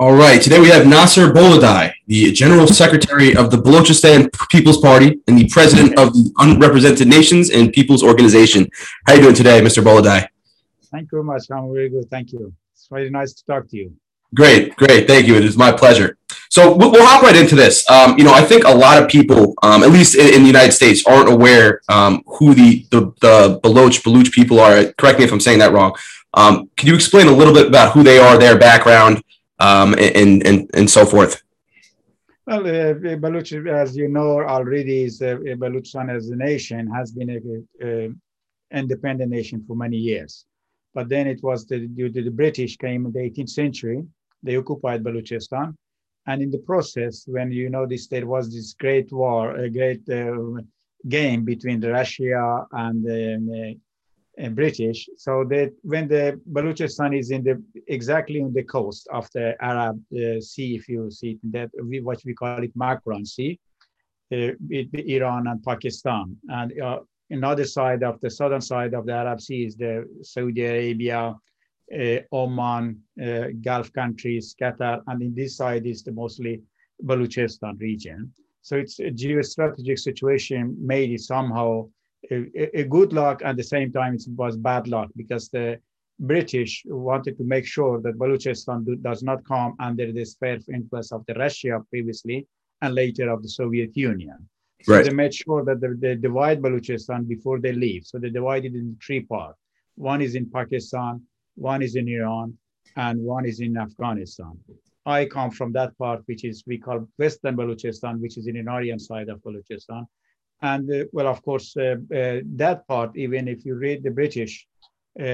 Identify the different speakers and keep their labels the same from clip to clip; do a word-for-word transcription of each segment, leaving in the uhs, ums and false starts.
Speaker 1: All right, today we have Nasser Boladai, the General Secretary of the Balochistan People's Party and the President of the Unrepresented Nations and People's Organization. How are you doing today, Mister Boladai?
Speaker 2: Thank you very much. I'm very good. Thank you. It's very nice to talk to you.
Speaker 1: Great, great. Thank you. It is my pleasure. So we'll, we'll hop right into this. Um, you know, I think a lot of people, um, at least in, in the United States, aren't aware um, who the, the the Baloch Baluch people are. Correct me if I'm saying that wrong. Um, can you explain a little bit about who they are, their background, um, and and and so forth?
Speaker 2: Well, uh, Baluch, as you know already, is uh, Baluchistan as a nation has been a, a, a independent nation for many years. But then it was the, due to the British came in the eighteenth century, they occupied Balochistan. And in the process, when you notice there was this great war, a great uh, game between the Russia and the uh, British. So that when the Balochistan is in the exactly on the coast of the Arab uh, Sea, if you see it, that we, what we call it Makran Sea, uh, between Iran and Pakistan. And uh, another side of the southern side of the Arab Sea is the Saudi Arabia, uh, Oman, uh, Gulf countries, Qatar, and in this side is the mostly Balochistan region. So it's a geostrategic situation made it somehow a, a good luck, at the same time it was bad luck because the British wanted to make sure that Balochistan do, does not come under the sphere of influence of the Russia previously and later of the Soviet Union. So right. They made sure that they, they divide Balochistan before they leave. So they divided in three parts. One is in Pakistan, one is in Iran, and one is in Afghanistan. I come from that part, which is we call Western Balochistan, which is in the Iranian side of Balochistan. And uh, well, of course, uh, uh, that part, even if you read the British, uh,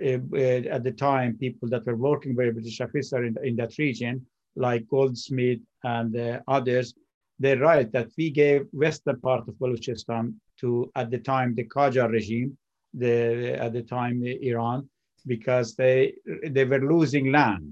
Speaker 2: uh, at the time, people that were working with British officers in, in that region, like Goldsmith and uh, others, they write that we gave western part of Balochistan to, at the time, the Qajar regime, the, at the time, Iran, because they, they were losing land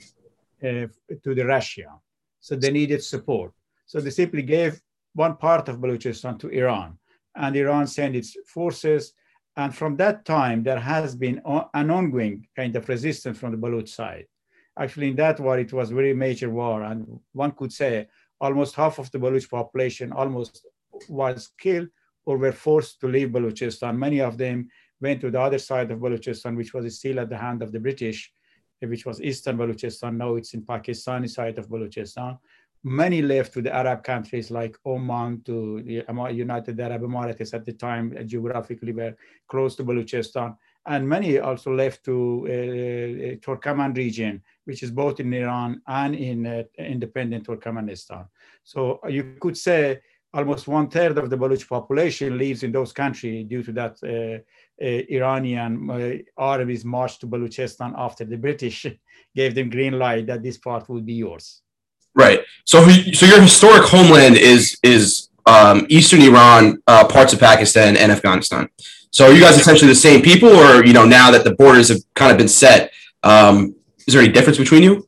Speaker 2: uh, to the Russia. So they needed support. So they simply gave one part of Balochistan to Iran, and Iran sent its forces. And from that time, there has been an ongoing kind of resistance from the Baloch side. Actually, in that war, it was a very major war. And one could say almost half of the Baloch population almost was killed or were forced to leave Balochistan. Many of them went to the other side of Balochistan, which was still at the hand of the British, which was Eastern Balochistan. Now it's in Pakistani side of Balochistan. Many left to the Arab countries like Oman, to the United Arab Emirates at the time, geographically were close to Balochistan. And many also left to uh, Turkmen region, which is both in Iran and in uh, independent Turkmenistan. So you could say almost one third of the Baloch population lives in those countries due to that uh, uh, Iranian uh, armies marched to Balochistan after the British gave them green light that this part would be yours.
Speaker 1: Right. So, so your historic homeland is is um, Eastern Iran, uh, parts of Pakistan, and Afghanistan. So, are you guys essentially the same people, or you know, now that the borders have kind of been set, um, is there any difference between you?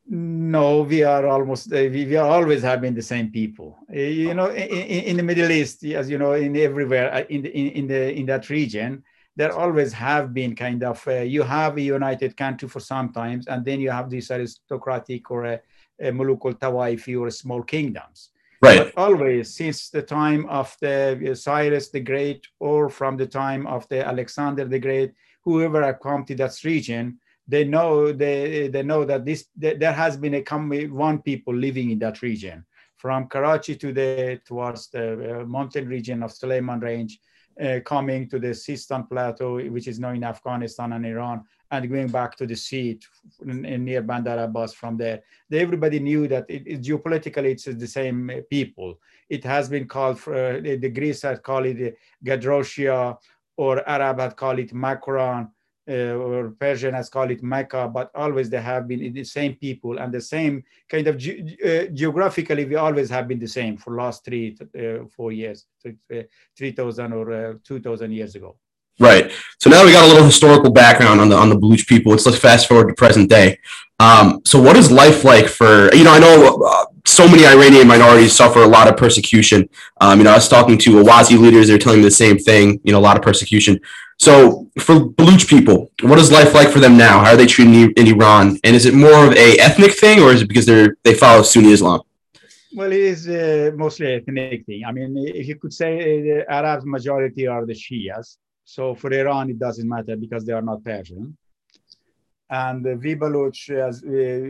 Speaker 2: No, we are almost. Uh, we, we are always have been the same people. Uh, you know, in, in the Middle East, as you know, in everywhere uh, in the in, in the in that region, there always have been kind of. Uh, you have a united country for sometimes, and then you have these aristocratic or a Uh, Mulukul Tawaifi or small kingdoms.
Speaker 1: Right.
Speaker 2: But always since the time of the uh, Cyrus the Great or from the time of the Alexander the Great, whoever have come to that region, they know they, they know that this that there has been a one people living in that region, from Karachi to the towards the uh, mountain region of Suleiman Range, uh, coming to the Sistan Plateau, which is now in Afghanistan and Iran, and going back to the sea in, in near Bandar Abbas from there. They, everybody knew that it, it, geopolitically it's the same people. It has been called, for, uh, the, the Greeks had called it Gadrosia, or Arab had called it Makran, uh, or Persian has called it Mecca, but always they have been the same people and the same kind of, ge uh, geographically, we always have been the same for last three, uh, four years, three thousand or uh, two thousand years ago.
Speaker 1: Right. So now we got a little historical background on the on the Baloch people. Let's let's fast forward to present day. Um, so what is life like for, you know, I know uh, so many Iranian minorities suffer a lot of persecution. Um, you know, I was talking to Awazi leaders, they're telling me the same thing, you know, a lot of persecution. So for Baluch people, what is life like for them now? How are they treated in, in Iran? And is it more of a ethnic thing, or is it because they're they follow Sunni Islam?
Speaker 2: Well, it is uh, mostly ethnic thing. I mean, if you could say uh, the Arab majority are the Shias. So for Iran, it doesn't matter because they are not Persian. And uh, we Baluch, as, uh,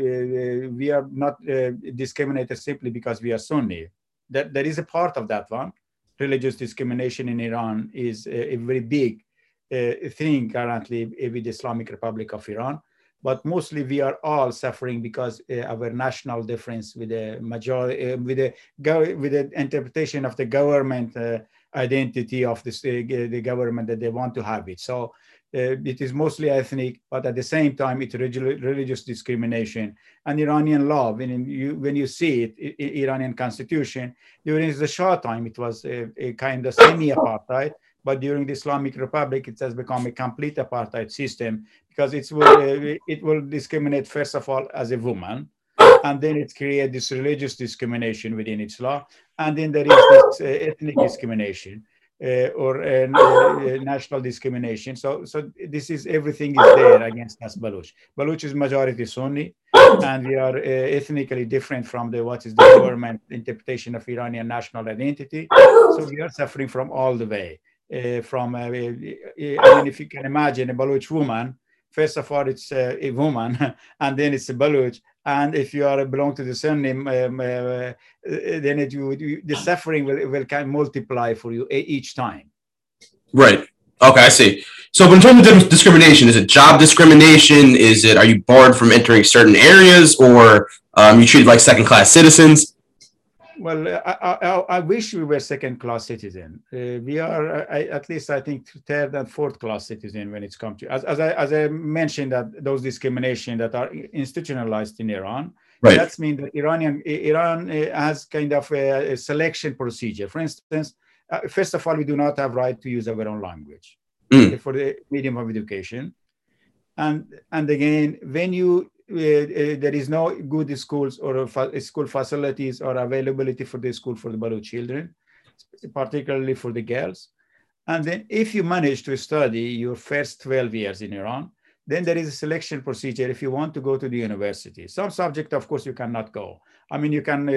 Speaker 2: uh, we are not uh, discriminated simply because we are Sunni. That there is a part of that one. Religious discrimination in Iran is a, a very big uh, thing currently with the Islamic Republic of Iran. But mostly we are all suffering because uh, our national difference with the majority, uh, with the with the interpretation of the government uh, identity of this, uh, the government that they want to have it. So uh, it is mostly ethnic, but at the same time, it's religious discrimination. And Iranian law, when you when you see it, I, Iranian constitution, during the Shah time, it was a, a kind of semi-apartheid. But during the Islamic Republic, it has become a complete apartheid system because it will, uh, it will discriminate, first of all, as a woman. And then it creates this religious discrimination within its law. And then there is this uh, ethnic discrimination uh, or uh, uh, national discrimination. So, so this is everything is there against us, Baluch. Baluch is majority Sunni, and we are uh, ethnically different from the what is the government interpretation of Iranian national identity. So we are suffering from all the way. Uh, from, uh, I mean, if you can imagine a Baluch woman, first of all, it's uh, a woman, and then it's a Baluch. And if you are belong to the Sunni, um, uh, then it, you, the suffering will, will kind of multiply for you each time.
Speaker 1: Right. Okay, I see. So in terms of discrimination, is it job discrimination? Is it, are you barred from entering certain areas, or um, you treated like second-class citizens?
Speaker 2: Well, I, I, I wish we were second-class citizen. Uh, we are, I, at least, I think, third and fourth-class citizen when it's come to, as, as I as I mentioned, that those discrimination that are institutionalized in Iran. Right. That means that Iranian Iran has kind of a, a selection procedure. For instance, uh, first of all, we do not have right to use our own language mm. for the medium of education, and and again, when you Uh, uh, there is no good schools or fa- school facilities or availability for the school for the Baluch children, particularly for the girls. And then if you manage to study your first twelve years in Iran, then there is a selection procedure if you want to go to the university. Some subject, of course, you cannot go. I mean, you can, uh,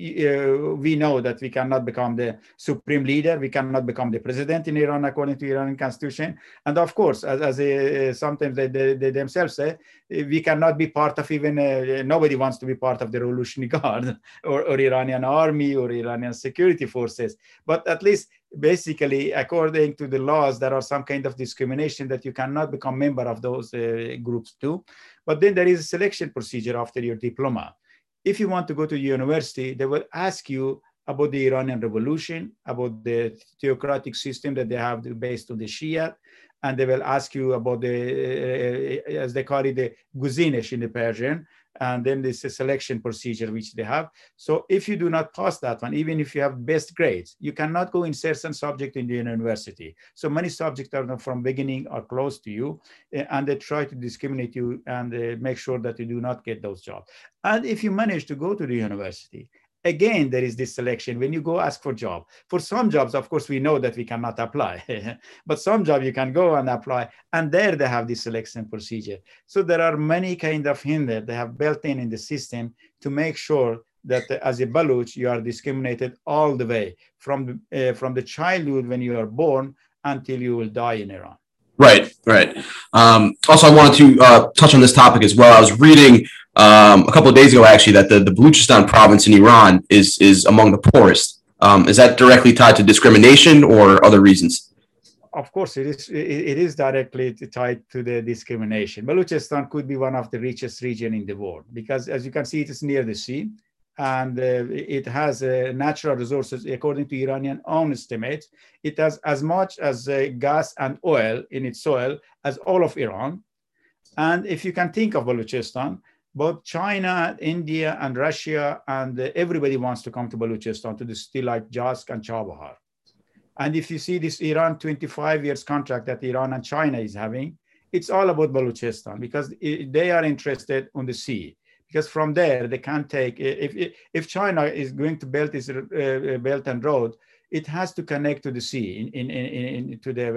Speaker 2: uh, we know that we cannot become the supreme leader. We cannot become the president in Iran according to Iranian constitution. And of course, as, as a, sometimes they, they, they themselves say, we cannot be part of even, uh, nobody wants to be part of the Revolutionary Guard or, or Iranian army or Iranian security forces. But at least basically, according to the laws, there are some kind of discrimination that you cannot become member of those uh, groups too. But then there is a selection procedure after your diploma. If you want to go to university, they will ask you about the Iranian Revolution, about the theocratic system that they have based on the Shia, and they will ask you about the, uh, as they call it, the Guzinish in the Persian, and then there's a selection procedure which they have. So if you do not pass that one, even if you have best grades, you cannot go in certain subject in the university. So many subjects are from beginning are close to you, and they try to discriminate you and uh, make sure that you do not get those jobs. And if you manage to go to the university, again, there is this selection when you go ask for job. For some jobs, of course, we know that we cannot apply, but some job you can go and apply, and there they have this selection procedure. So there are many kind of hinder they have built in in the system to make sure that uh, as a Baluch, you are discriminated all the way from, uh, from the childhood when you are born until you will die in Iran.
Speaker 1: Right, right. Um, also, I wanted to uh, touch on this topic as well. I was reading um, a couple of days ago, actually, that the, the Baluchistan province in Iran is is among the poorest. Um, is that directly tied to discrimination or other reasons?
Speaker 2: Of course, it is. It is directly tied to the discrimination. Baluchistan could be one of the richest regions in the world because, as you can see, it is near the sea. And uh, it has uh, natural resources, according to Iranian own estimates. It has as much as uh, gas and oil in its soil as all of Iran. And if you can think of Baluchistan, both China, India, and Russia, and uh, everybody wants to come to Baluchistan, to the city like Jask and Chabahar. And if you see this Iran twenty-five years contract that Iran and China is having, it's all about Baluchistan because it, they are interested on the sea. Because from there, they can take, if, if China is going to build this uh, Belt and Road, it has to connect to the sea, in, in, in, in, to the, uh,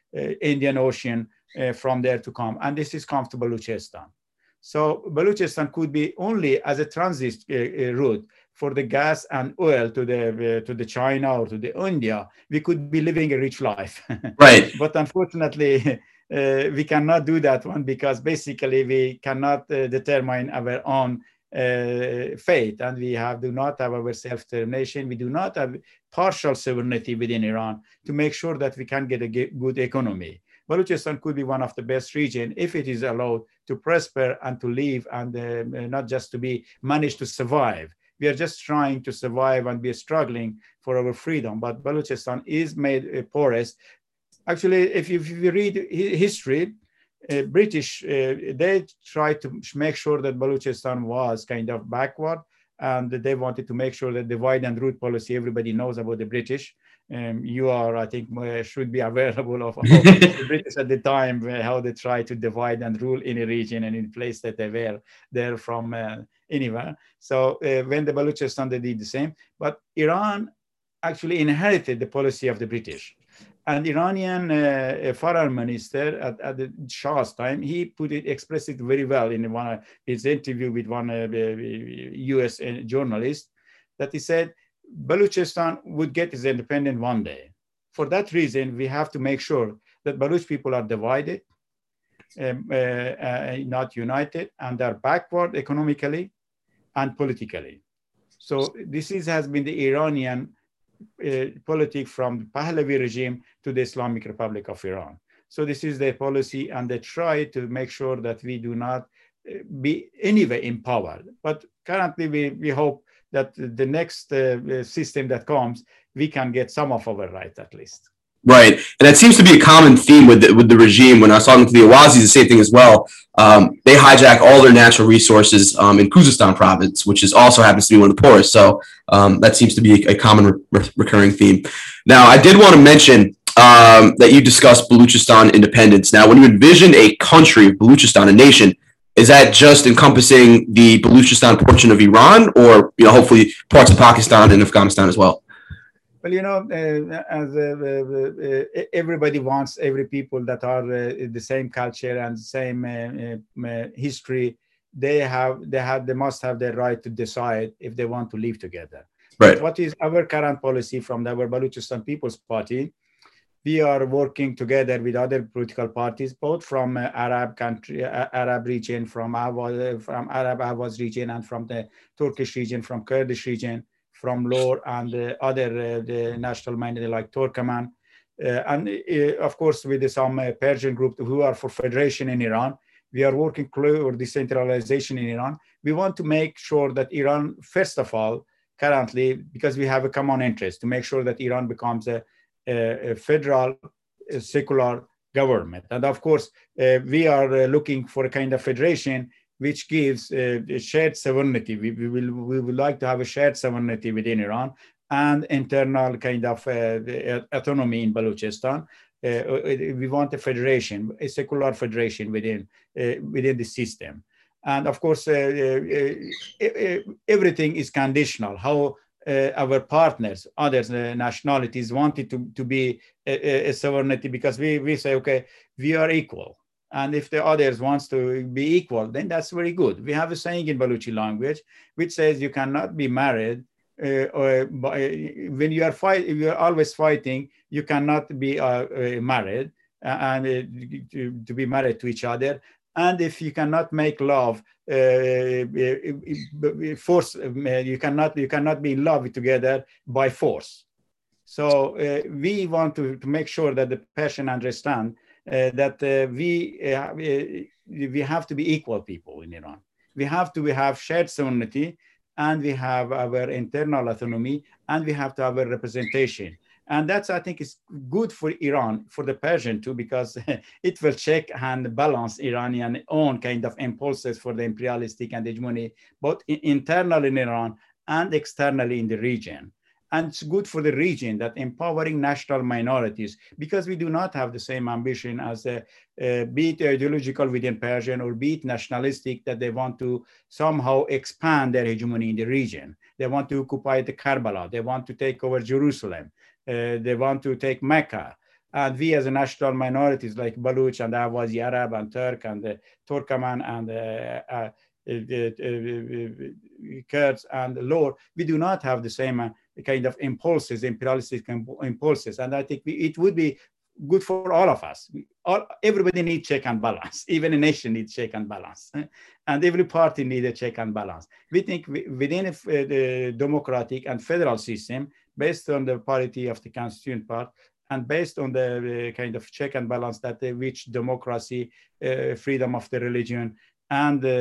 Speaker 2: Indian Ocean uh, from there to come. And this is comes to Balochistan. So Balochistan could be only as a transit uh, route for the gas and oil to the uh, to the China or to the India. We could be living a rich life.
Speaker 1: Right.
Speaker 2: But unfortunately, uh, we cannot do that one because basically we cannot uh, determine our own uh, fate, and we have do not have our self-determination. We do not have partial sovereignty within Iran to make sure that we can get a good economy. Balochistan could be one of the best regions if it is allowed to prosper and to live, and uh, not just to be managed to survive. We are just trying to survive and be struggling for our freedom. But Balochistan is made uh, poorest. Actually, if you, if you read history, uh, British, uh, they tried to make sure that Balochistan was kind of backward, and they wanted to make sure that divide and rule policy, everybody knows about the British. Um, you are, I think, uh, should be available of, of the British at the time, uh, how they tried to divide and rule in a region and in a place that they were there from uh, anywhere. So uh, when the Balochistan, they did the same. But Iran actually inherited the policy of the British. And Iranian uh, foreign minister at, at the Shah's time, he put it, expressed it very well in one of his interview with one uh, U S journalist, that he said, Balochistan would get its independence one day. For that reason, we have to make sure that Baloch people are divided, um, uh, uh, not united, and are backward economically and politically. So this is, has been the Iranian uh, politic from the Pahlavi regime to the Islamic Republic of Iran. So this is their policy, and they try to make sure that we do not uh, be anyway in power. But currently, we, we hope that the next uh, system that comes, we can get some of our right at least.
Speaker 1: Right, and that seems to be a common theme with the, with the regime. When I was talking to the Awazis, the same thing as well. Um, they hijack all their natural resources um, in Khuzestan province, which is also happens to be one of the poorest. So um, that seems to be a, a common re- recurring theme. Now, I did want to mention um, that you discussed Balochistan independence. Now, when you envision a country, Balochistan, a nation, is that just encompassing the Balochistan portion of Iran, or you know, hopefully parts of Pakistan and Afghanistan as well?
Speaker 2: Well, you know, uh, as uh, uh, everybody wants every people that are uh, the same culture and same uh, uh, history, they have, they have, they must have the right to decide if they want to live together.
Speaker 1: Right.
Speaker 2: But what is our current policy from the, our Balochistan People's Party? We are working together with other political parties, both from uh, Arab country, uh, Arab region, from Awaz, from Arab Awaz region, and from the Turkish region, from Kurdish region, from Lor and uh, other uh, the national minority like Turkmen, uh, and uh, of course with some uh, Persian group who are for federation in Iran. We are working close or decentralization in Iran. We want to make sure that Iran, first of all, currently, because we have a common interest to make sure that Iran becomes a a federal a secular government. And of course, uh, we are uh, looking for a kind of federation which gives uh, a shared sovereignty. We, we, will, we would like to have a shared sovereignty within Iran and internal kind of uh, autonomy in Balochistan. Uh, we want a federation, a secular federation within, uh, within the system. And of course, uh, uh, uh, everything is conditional. How Uh, our partners, other uh, nationalities wanted to, to be a, a sovereignty, because we, we say, okay, we are equal. And if the others wants to be equal, then that's very good. We have a saying in Baluchi language, which says you cannot be married, uh, or by, when you are fight, you are always fighting, you cannot be uh, uh, married uh, and uh, to, to be married to each other. And if you cannot make love, uh, force, you cannot, you cannot be in love together by force. So uh, we want to, to make sure that the Persian understand uh, that uh, we, uh, we have to be equal people in Iran. We have to we have shared sovereignty, and we have our internal autonomy, and we have to have a representation. And that's, I think, is good for Iran, for the Persian too, because it will check and balance Iranian own kind of impulses for the imperialistic and hegemony, both internally in Iran and externally in the region. And it's good for the region that empowering national minorities, because we do not have the same ambition as a, uh, be it ideological within Persian or be it nationalistic, that they want to somehow expand their hegemony in the region. They want to occupy the Karbala. They want to take over Jerusalem. Uh, they want to take Mecca. And we as a national minorities like Baluch and Ahwazi Arab and Turk and uh, Turkoman and uh, uh, uh, Kurds and Lor, we do not have the same uh, kind of impulses, imperialistic impulses. And I think we, it would be good for all of us. We, all, everybody needs check and balance. Even a nation needs check and balance. And every party needs a check and balance. We think we, within a, the democratic and federal system, based on the parity of the constituent part, and based on the uh, kind of check and balance that uh, which democracy, uh, freedom of the religion, and uh,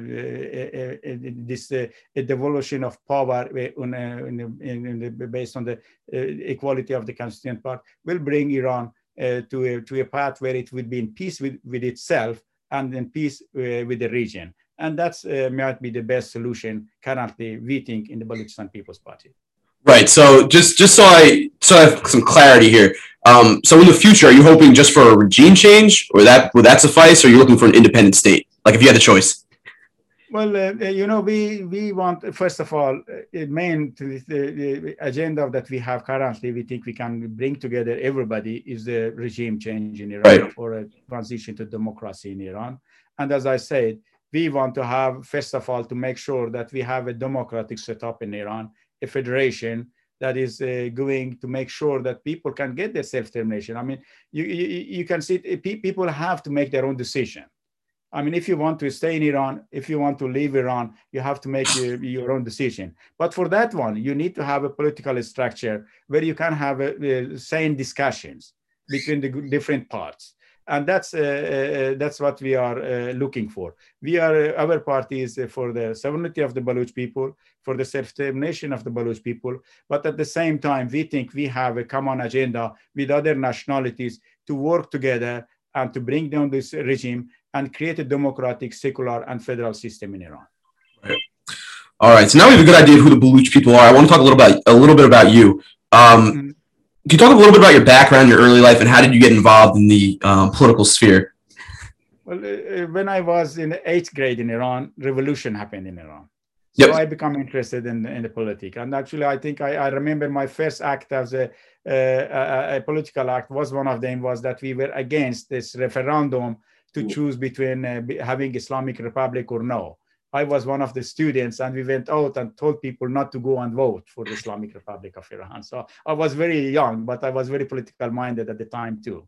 Speaker 2: uh, uh, this uh, devolution of power in, uh, in, in the, based on the uh, equality of the constituent part will bring Iran uh, to, a, to a path where it would be in peace with, with itself and in peace uh, with the region. And that's uh, might be the best solution currently, we think, in the Balochistan People's Party.
Speaker 1: Right. So just just so I so I have some clarity here. Um, so in the future, are you hoping just for a regime change, or that would that suffice, or are you looking for an independent state? Like if you had the choice.
Speaker 2: Well, uh, you know, we we want, first of all, uh, main to the, the agenda that we have currently, we think we can bring together everybody is the regime change in Iran,
Speaker 1: right,
Speaker 2: or a transition to democracy in Iran. And as I said, we want to have, first of all, to make sure that we have a democratic setup in Iran, a federation that is uh, going to make sure that people can get their self-determination. I mean, you, you, you can see people have to make their own decision. I mean, if you want to stay in Iran, if you want to leave Iran, you have to make your, your own decision. But for that one, you need to have a political structure where you can have a, a sane discussions between the different parts. And that's uh, uh, that's what we are uh, looking for. We are, uh, our party is uh, for the sovereignty of the Baloch people, for the self-determination of the Baloch people. But at the same time, we think we have a common agenda with other nationalities to work together and to bring down this regime and create a democratic, secular, and federal system in Iran.
Speaker 1: Right. All right. So now we have a good idea of who the Baloch people are. I want to talk a little about a little bit about you. Um, mm-hmm. Can you talk a little bit about your background, your early life, and how did you get involved in the um, political sphere?
Speaker 2: Well, uh, when I was in the eighth grade in Iran, revolution happened in Iran. So yep. I became interested in, in the politics. And actually, I think I, I remember my first act as a, uh, a, a political act was one of them was that we were against this referendum to choose between uh, having Islamic Republic or no. I was one of the students, and we went out and told people not to go and vote for the Islamic Republic of Iran. So I was very young, but I was very political minded at the time too.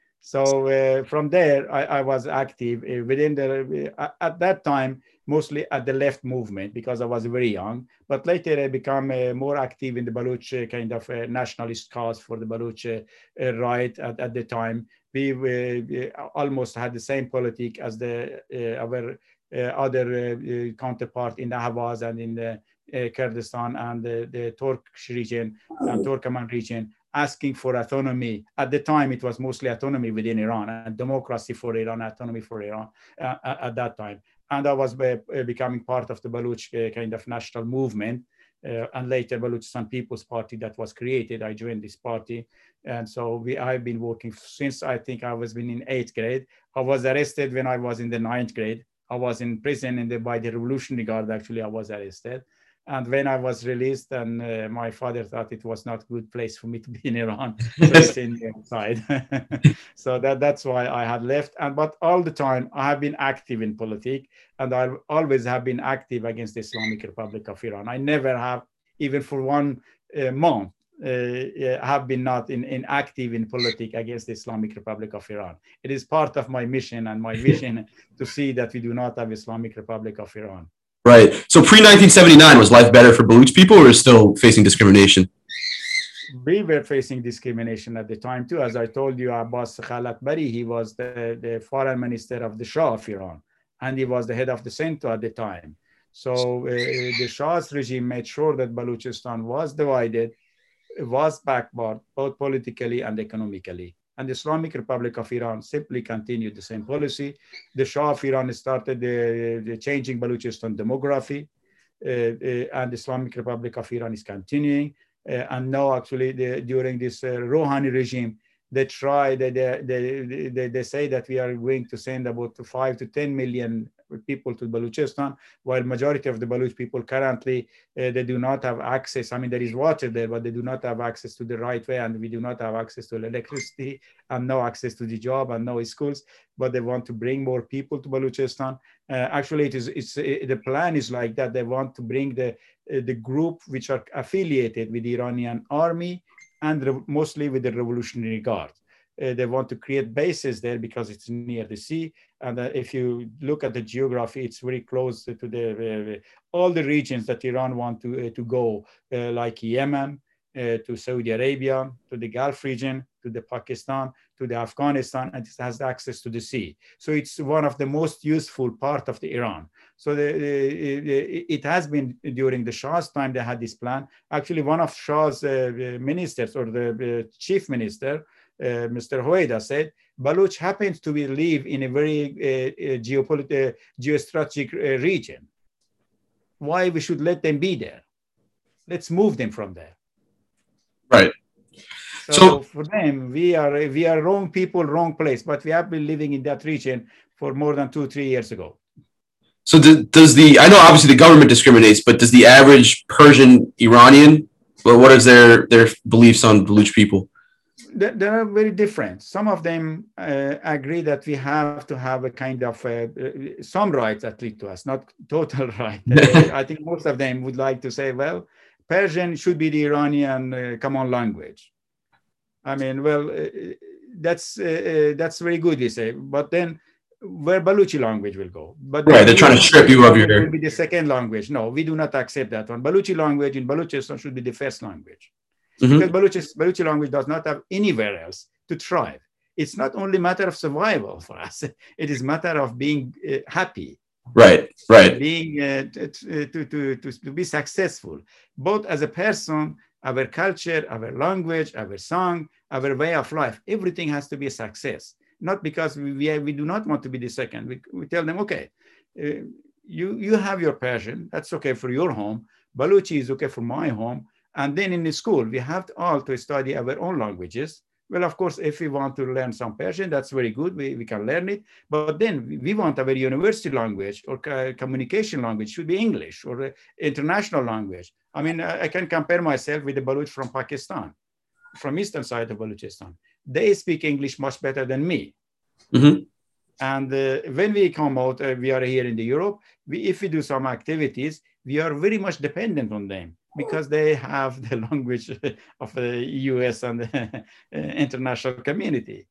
Speaker 2: So uh, from there, I, I was active uh, within the, uh, at that time, mostly at the left movement because I was very young. But later I became uh, more active in the Baloch uh, kind of uh, nationalist cause for the Baloch uh, uh, right at, at the time. We, we almost had the same politic as the uh, our uh, other uh, counterpart in the Ahvaz and in the uh, Kurdistan and the, the Turkish region and Turkoman region, asking for autonomy. At the time, it was mostly autonomy within Iran and democracy for Iran, autonomy for Iran uh, at that time. And I was uh, becoming part of the Baloch uh, kind of national movement. Uh, and later Balochistan People's Party that was created. I joined this party. And so we, I've been working since I think I was been in eighth grade. I was arrested when I was in the ninth grade. I was in prison in the, by the Revolutionary Guard, actually I was arrested. And when I was released, and uh, my father thought it was not a good place for me to be in Iran, so he sent me outside. So that, that's why I had left. And but all the time I have been active in politics, and I always have been active against the Islamic Republic of Iran. I never have, even for one uh, month, uh, have been not in, in active in politics against the Islamic Republic of Iran. It is part of my mission and my vision to see that we do not have Islamic Republic of Iran.
Speaker 1: Right. So pre nineteen seventy-nine, was life better for Baloch people, or is still facing discrimination?
Speaker 2: We were facing discrimination at the time too. As I told you, Abbas Khalatbari, he was the, the foreign minister of the Shah of Iran, and he was the head of the center at the time. So uh, the Shah's regime made sure that Balochistan was divided, was backwards, both politically and economically. And the Islamic Republic of Iran simply continued the same policy. The Shah of Iran started the, the changing Balochistan demography, uh, uh, and the Islamic Republic of Iran is continuing. Uh, and now, actually, the, during this uh, Rouhani regime, they try, they, they, they, they, they say that we are going to send about five to ten million people to Balochistan, while majority of the Baloch people currently, uh, they do not have access. I mean, there is water there, but they do not have access to the right way, and we do not have access to electricity and no access to the job and no schools, but they want to bring more people to Balochistan. Uh, actually, it is, it's, it, the plan is like that. They want to bring the, uh, the group which are affiliated with the Iranian army and mostly with the Revolutionary Guard. Uh, they want to create bases there because it's near the sea. And uh, if you look at the geography, it's very close to the, uh, all the regions that Iran want to, uh, to go, uh, like Yemen, uh, to Saudi Arabia, to the Gulf region, to the Pakistan, to the Afghanistan, and it has access to the sea. So it's one of the most useful part of the Iran. So the, the, it has been during the Shah's time, they had this plan. Actually, one of Shah's uh, ministers or the uh, chief minister, uh, Mister Hoida said, Baloch happens to be, live in a very uh, geopolitical, geostrategic uh, region. Why we should let them be there? Let's move them from there.
Speaker 1: Right.
Speaker 2: So,
Speaker 1: so
Speaker 2: for them, we are we are wrong people, wrong place. But we have been living in that region for more than two, three years ago.
Speaker 1: So do, does the, I know obviously the government discriminates, but does the average Persian Iranian, well, what is their, their beliefs on Baloch people?
Speaker 2: They, they are very different. Some of them uh, agree that we have to have a kind of, uh, some rights at least to us, not total right. Uh, I think most of them would like to say, well, Persian should be the Iranian uh, common language. I mean, well, uh, that's, uh, uh, that's very good, we say, but then where Baluchi language will go. But
Speaker 1: right, they're trying to strip you of your...
Speaker 2: It will be the second language. No, we do not accept that one. Baluchi language in Balochistan should be the first language. Mm-hmm. Because Baluchi, Baluchi language does not have anywhere else to thrive. It's not only a matter of survival for us. It is a matter of being uh, happy.
Speaker 1: Right, right.
Speaker 2: Being, uh, to, to, to, to, to be successful, both as a person, our culture, our language, our song, our way of life, everything has to be a success. Not because we, we, we do not want to be the second. We, we tell them, okay, uh, you, you have your passion. That's okay for your home. Baluchi is okay for my home. And then in the school, we have to all to study our own languages. Well, of course, if we want to learn some Persian, that's very good. We, we can learn it. But then we want our university language or communication language should be English or international language. I mean, I can compare myself with the Baloch from Pakistan, from eastern side of Balochistan. They speak English much better than me. Mm-hmm. And uh, when we come out, uh, we are here in the Europe, we, if we do some activities, we are very much dependent on them because they have the language of the U S and the international community.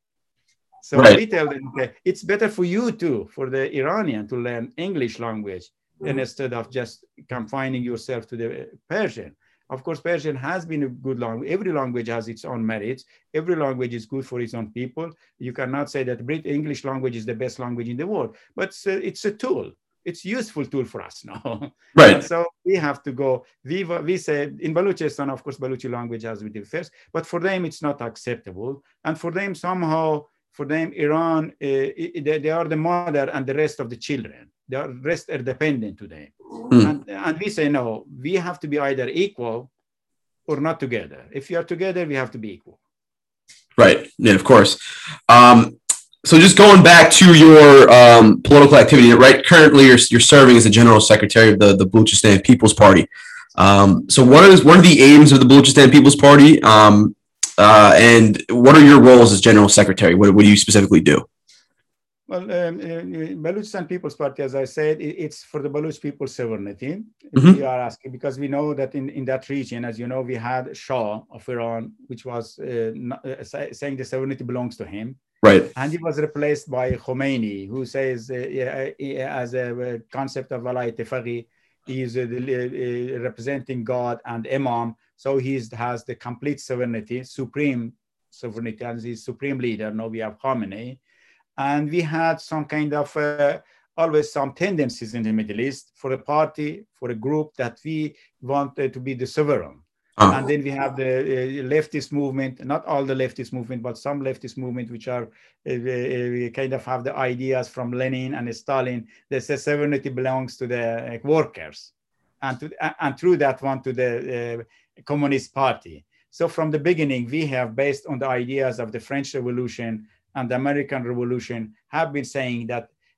Speaker 2: So right. We tell them, okay, it's better for you too, for the Iranian to learn English language mm-hmm. instead of just confining yourself to the Persian. Of course, Persian has been a good language. Every language has its own merits. Every language is good for its own people. You cannot say that Brit English language is the best language in the world, but it's a, it's a tool. It's a useful tool for us now.
Speaker 1: Right.
Speaker 2: And so we have to go. We, we say in Balochistan, of course, Baluchi language has been the first, but for them, it's not acceptable. And for them, somehow, for them, Iran, uh, they, they are the mother and the rest of the children. The rest are dependent to them. Mm. And, and we say, no, we have to be either equal or not together. If you are together, we have to be equal.
Speaker 1: Right. Yeah, of course. Um, so just going back to your um, political activity, right? Currently, you're, you're serving as the general secretary of the, the Balochistan People's Party. Um, so what is what are the aims of the Balochistan People's Party? Um, uh, and what are your roles as general secretary? What, what do you specifically do?
Speaker 2: Well, um, uh, Balochistan People's Party, as I said, it, it's for the Baloch people's sovereignty. Mm-hmm. We are asking because we know that in, in that region, as you know, we had Shah of Iran, which was uh, not, uh, saying the sovereignty belongs to him.
Speaker 1: Right.
Speaker 2: And he was replaced by Khomeini, who says, uh, uh, as a concept of Walayat Faqih, he is uh, uh, representing God and Imam. So he has the complete sovereignty, supreme sovereignty, as his supreme leader. Now we have Khamenei. And we had some kind of, uh, always some tendencies in the Middle East for a party, for a group that we wanted to be the sovereign. Uh-huh. And then we have the uh, leftist movement, not all the leftist movement, but some leftist movement, which are uh, uh, kind of have the ideas from Lenin and Stalin that says sovereignty belongs to the uh, workers. And, to, uh, and through that one to the uh, Communist Party. So from the beginning, we have, based on the ideas of the French Revolution and the American Revolution, have been saying that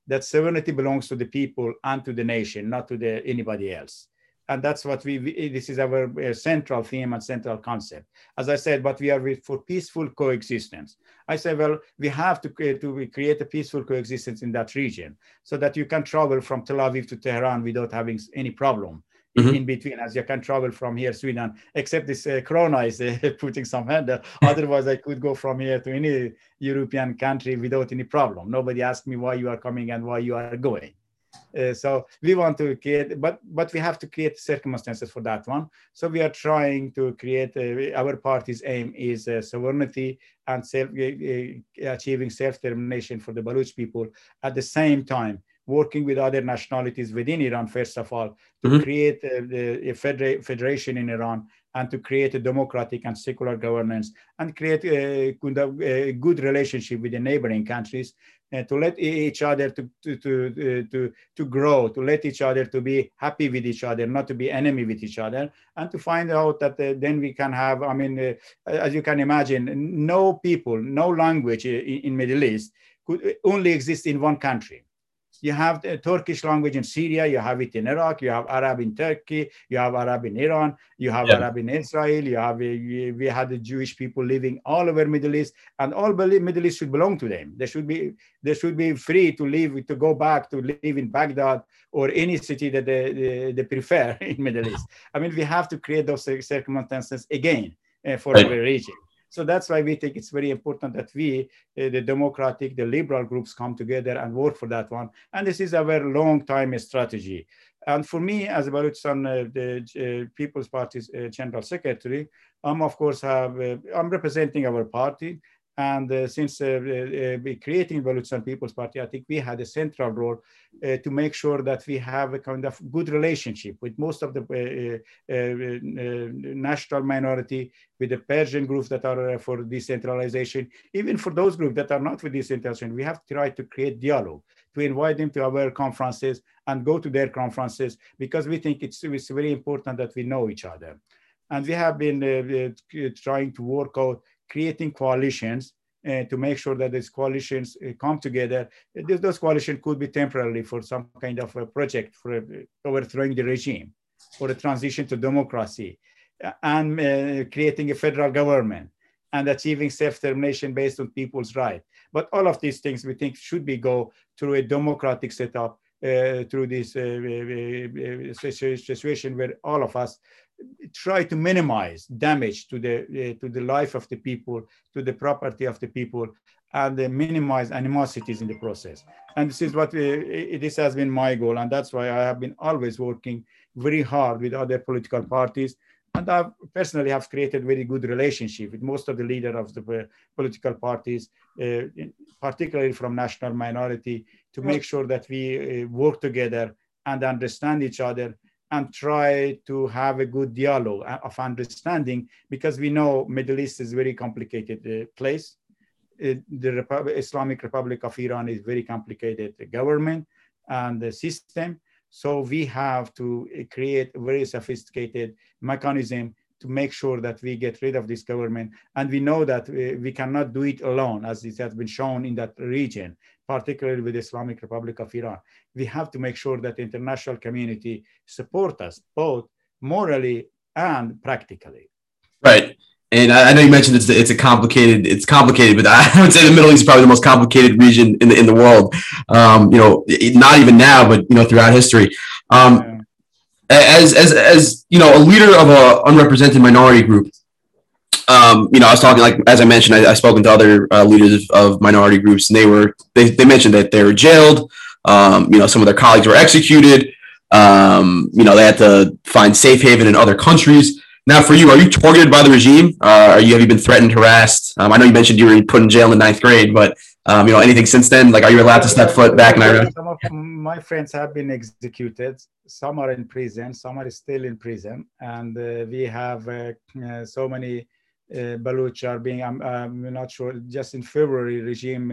Speaker 2: that sovereignty belongs to the people and to the nation, not to the anybody else. And that's what we, we this is our uh, central theme and central concept. As I said, but we are with, for peaceful coexistence. I say, well, we have to, uh, to create a peaceful coexistence in that region so that you can travel from Tel Aviv to Tehran without having any problem. In,
Speaker 1: Mhm.
Speaker 2: in between, as you can travel from here, Sweden, except this uh, Corona is uh, putting some handle. Otherwise, I could go from here to any European country without any problem. Nobody asked me why you are coming and why you are going. Uh, so we want to create, but but we have to create circumstances for that one. So we are trying to create. Uh, our party's aim is uh, sovereignty and self, uh, uh, achieving self-determination for the Baluch people. At the same time, working with other nationalities within Iran, first of all, to
Speaker 1: Mhm.
Speaker 2: create uh, the, a federa- federation in Iran and to create a democratic and secular governance and create a, a good relationship with the neighboring countries, uh, to let each other to, to, to, to, to grow, to let each other to be happy with each other, not to be enemy with each other, and to find out that uh, then we can have, I mean, uh, as you can imagine, no people, no language in, in Middle East could only exist in one country. You have the Turkish language in Syria, you have it in Iraq, you have Arab in Turkey, you have Arab in Iran, you have
Speaker 1: Yeah.
Speaker 2: Arab in Israel, you have, we had the Jewish people living all over Middle East, and all Middle East should belong to them. They should be, they should be free to live, to go back to live in Baghdad or any city that they, they, they prefer in Middle East. I mean, we have to create those circumstances again uh, for
Speaker 1: Right.
Speaker 2: our region. So that's why we think it's very important that we, uh, the democratic, the liberal groups come together and work for that one. And this is our long time strategy. And for me, as Baluchistan, uh, the uh, People's Party's uh, General Secretary, I'm of course have, uh, I'm representing our party. And uh, since uh, uh, creating Baluchistan People's Party, I think we had a central role uh, to make sure that we have a kind of good relationship with most of the uh, uh, uh, national minority, with the Persian groups that are uh, for decentralization, even for those groups that are not for decentralization. We have to try to create dialogue, to invite them to our conferences and go to their conferences, because we think it's, it's very important that we know each other. And we have been uh, uh, trying to work out creating coalitions uh, to make sure that these coalitions uh, come together. Those, those coalitions could be temporarily for some kind of a project for uh, overthrowing the regime, for a transition to democracy, uh, and uh, creating a federal government and achieving self-determination based on people's right. But all of these things we think should be go through a democratic setup, uh, through this uh, uh, uh, situation where all of us try to minimize damage to the uh, to the life of the people, to the property of the people, and uh, minimize animosities in the process. And this is what uh, it, this has been my goal, and that's why I have been always working very hard with other political parties. And I personally have created very good relationship with most of the leaders of the uh, political parties, uh, particularly from national minority, to make sure that we uh, work together and understand each other and try to have a good dialogue of understanding, because we know Middle East is a very complicated uh, place. Uh, the Repub- Islamic Republic of Iran is very complicated government and the system. So we have to create a very sophisticated mechanism to make sure that we get rid of this government. And we know that we, we cannot do it alone, as it has been shown in that region, particularly with the Islamic Republic of Iran. We have to make sure that the international community support us, both morally and practically.
Speaker 1: Right. And I, I know you mentioned it's it's a complicated it's complicated, but I would say the Middle East is probably the most complicated region in the in the world. Um, you know, not even now, but you know, throughout history. Um,
Speaker 2: Uh,
Speaker 1: as as as you know, a leader of a unrepresented minority group. Um, you know, I was talking like as I mentioned, I, I spoken to other uh, leaders of, of minority groups, and they were they, they mentioned that they were jailed. Um, you know, some of their colleagues were executed. Um, you know, they had to find safe haven in other countries. Now, for you, are you targeted by the regime? Uh, are you have you been threatened, harassed? Um, I know you mentioned you were put in jail in ninth grade, but um, you know, anything since then? Like, are you allowed to step foot back in Iran?
Speaker 2: some of my friends have been executed. Some are in prison. Some are still in prison. And uh, we have uh, uh, so many uh, Baluch are being, I'm, I'm not sure, just in February, regime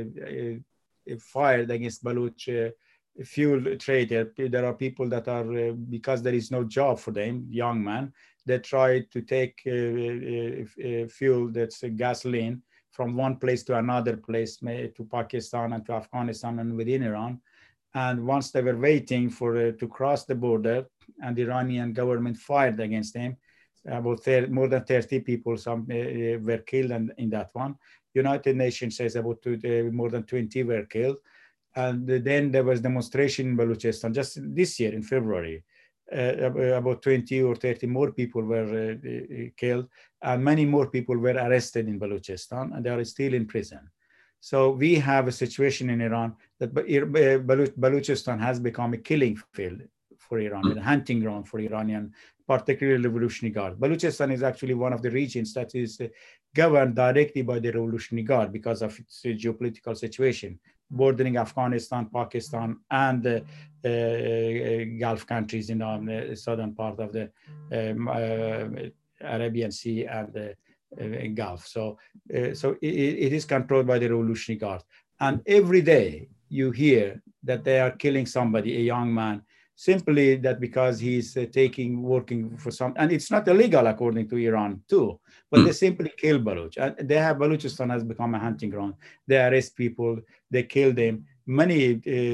Speaker 2: uh, uh, fired against Baluch uh, fuel trader. There are people that are, uh, because there is no job for them, young man, they try to take uh, uh, uh, fuel that's uh, gasoline from one place to another place, to Pakistan and to Afghanistan and within Iran. And once they were waiting for uh, to cross the border, and the Iranian government fired against them, about thirty, more than thirty people some uh, were killed in, in that one. United Nations says about two, uh, more than twenty were killed. And then there was demonstration in Balochistan just this year in February. Uh, about twenty or thirty more people were uh, killed, and many more people were arrested in Balochistan, and they are still in prison. So we have a situation in Iran that Balochistan has become a killing field for Iran, a hunting ground for Iranian, particularly Revolutionary Guard. Balochistan is actually one of the regions that is governed directly by the Revolutionary Guard because of its geopolitical situation, bordering Afghanistan, Pakistan, and the uh, uh, Gulf countries in the southern part of the um, uh, Arabian Sea and the uh, Gulf. So, uh, so it, it is controlled by the Revolutionary Guard. And every day you hear that they are killing somebody, a young man, simply that because he's uh, taking, working for some, and it's not illegal according to Iran too, but mm. they simply kill Baloch. And they have, Balochistan has become a hunting ground. They arrest people, they kill them. Many uh,